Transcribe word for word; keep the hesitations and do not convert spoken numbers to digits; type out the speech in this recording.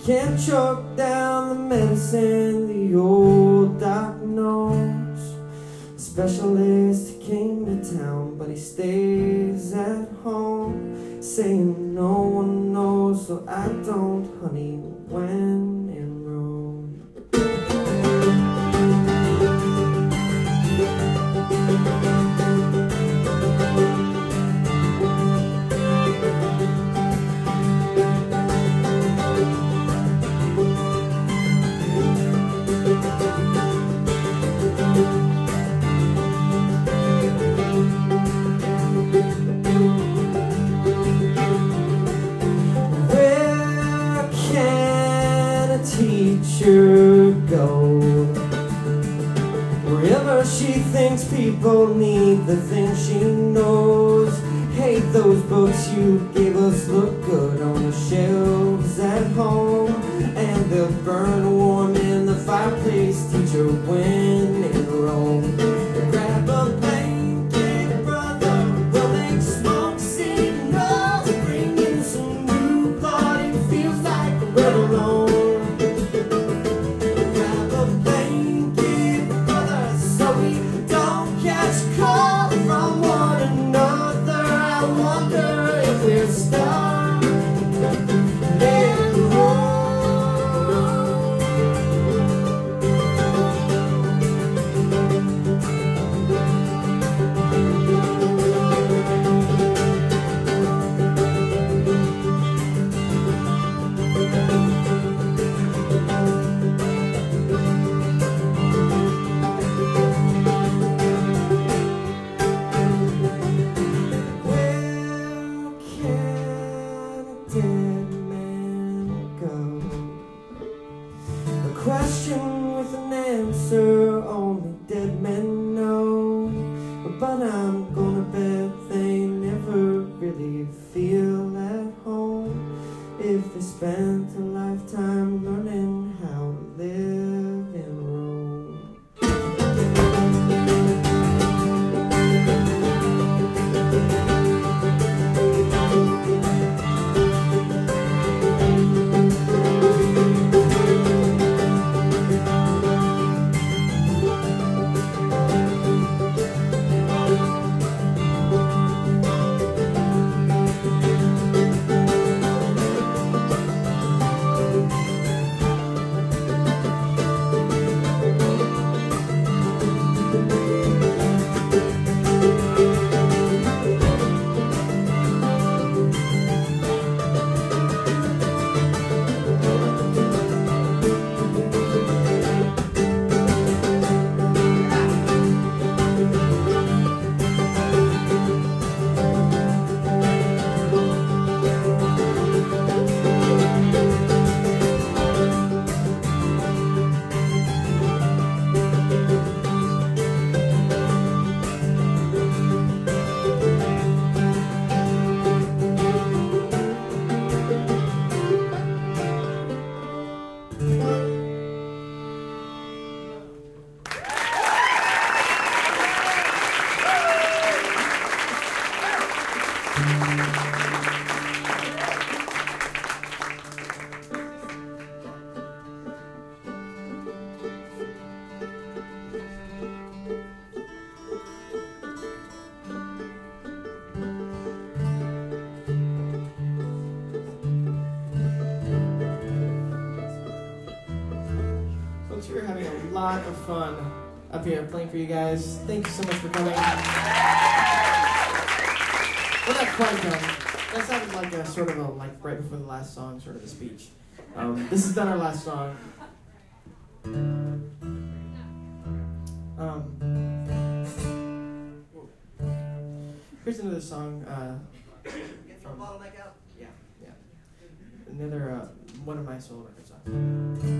can't choke down the medicine the old doc knows. A specialist came to town, but he stays at home, saying no one knows, so I don't, honey, when in Rome. Teacher go wherever she thinks people need the things she knows. Hate those books you gave us look good on the shelves at home, and they'll burn warm in the fireplace. Teacher, when in Rome, grab a blanket, brother, we'll make smoke signals, bring in some new blood. It feels like we're alone. Question with an answer only dead men know, but I'm gonna bet they never really feel at home if they spent a lifetime learning how to live in Rome. We're having a lot of fun up here playing for you guys. Thank you so much for coming. We're not quite done. That sounded like a sort of a, like right before the last song, sort of a speech. Um, this is not our last song. Um, here's another song. Uh, from, yeah, yeah. Another uh, one of my solo record songs.